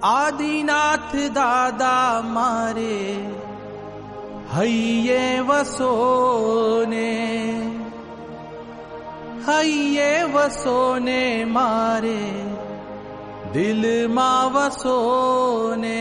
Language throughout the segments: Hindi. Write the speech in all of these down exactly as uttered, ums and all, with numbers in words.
आदिनाथ दादा मारे हइये वसोने, हइये वसोने मारे दिल मा वसोने।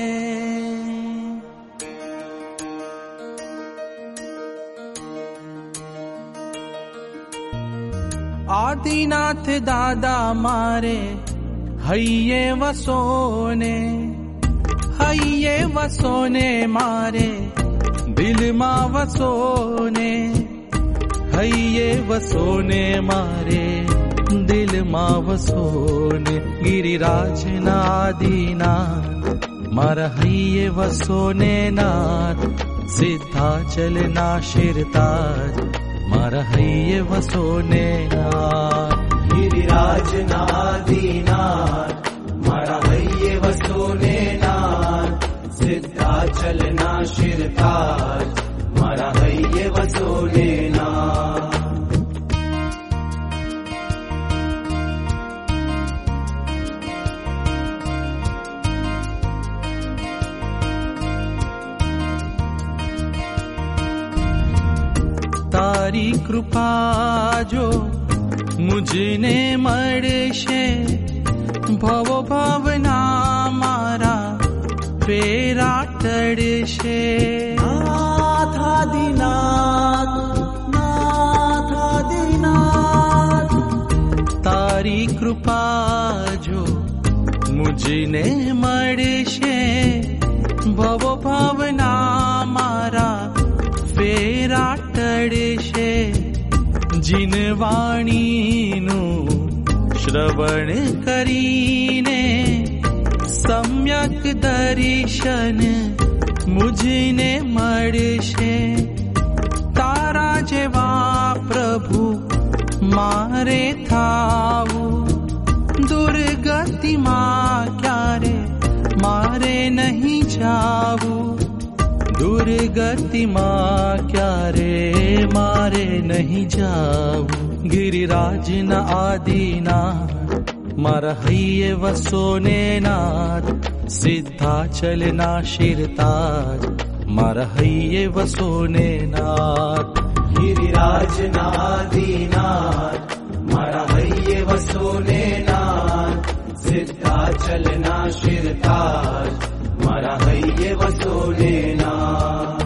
आदिनाथ दादा मारे हइये वसोने, हइये वसोने मारे दिल मा वसोने, हइये वसोने मारे दिल मा वसोने। गिरिराज नादीनाथ मारा हइये वसोने नाथ, सिद्धाचल नाशिरताज मारा हइये वसोने नाथ। गिरिराज नादीनाथ मारा हइये वसोने नाथ, सिद्धाचल नाशिरताज मारा हइये वसोने नाथ। तारी कृपा जो मुझने मळशे, भवो भावना मारा फेरा टळशे। नाथादिनाथ नाथादिनाथ तारी कृपा जो मुझने मळशे, भवो भावना मारा फेरा टळशे। जिन वाणीनु श्रवण करीने सम्यक दर्शन मुझने मळशे। तारा जेवा प्रभु मारे थावु, दुर्गति मा क्यारे मारे नहीं जावु, दुर्गति मा क्यारे मारे नहीं जावु। गिरिराज नादीनाथ मारा हइये वसोने नाथ, सिद्धाचल नाशिरताज मारा हइये वसोने नाथ। गिरिराज नादीनाथ मारा हइये वसोने नाथ, सिद्धाचल नाशिरताज मारा हइये वसोने नाथ।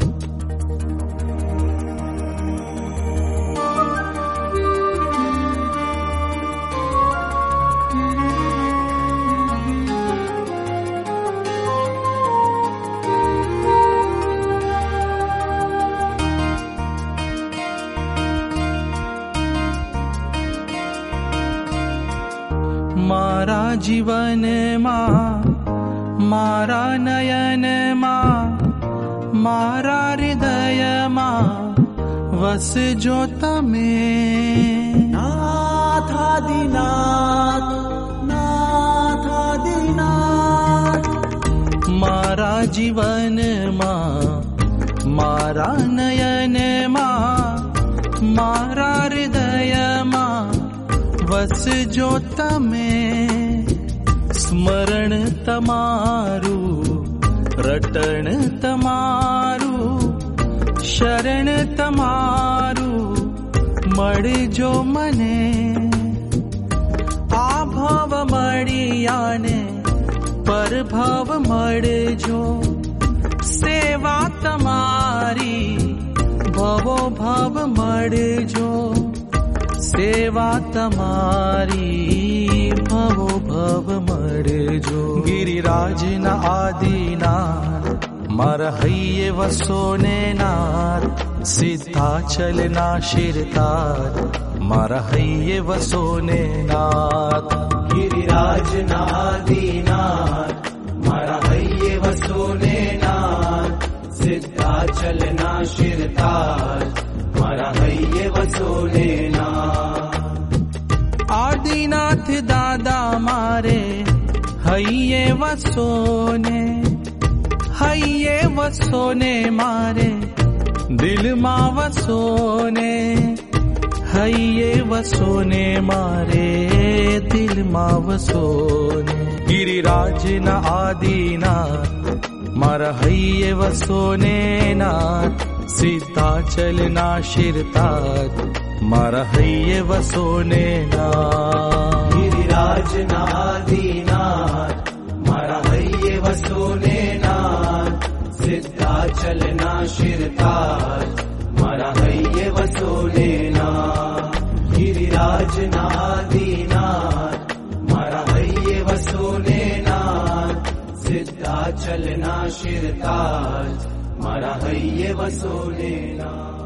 मारा जीवन मा मारा नयन मा मारा हृदय मा वस जो तमे। नाथादिनाथ नाथादिनाथ मारा जीवन मा मारा नयन मा मारा हृदय मा वस जो तमे। स्मरण तमारू रटण तमारू, शरण तमारू मळजो मने। आभाव मळियाने परभाव मळजो, सेवा तमारी भवो भाव मळजो, सेवा तमारी भवो भव मळजो। गिरिराज नादीनाथ मारा हइये वसोने नाथ, सिद्धाचल नाशिरताज मारा हइये वसोने नाथ। गिरिराज नादीनाथ मारा हइये वसोने नाथ, सिद्धाचल नाशिरताज मारा हइये वसोने नाथ। आदिनाथ दादा मारे हइये वसोने, हइये वसोने मारे दिल मा वसोने, हइये वसोने मारे दिल मा वसोने। गिरिराज न आदिनाथ मारा हय्ये वसोने नाथ सिद्धाचल ना शिरतात मारा हय्ये वसोने नाथ गिरिराज न आदिनाथ मारा हय्ये वसोने नाथ सिद्धाचल ना शिरतात मारा हय्ये वसोने नाथ गिरिराज न आदिनाथ मारा हय्ये वसोने नाथ सिद्धाचल ना शिरतात मारा हय्ये वसोने नाथ।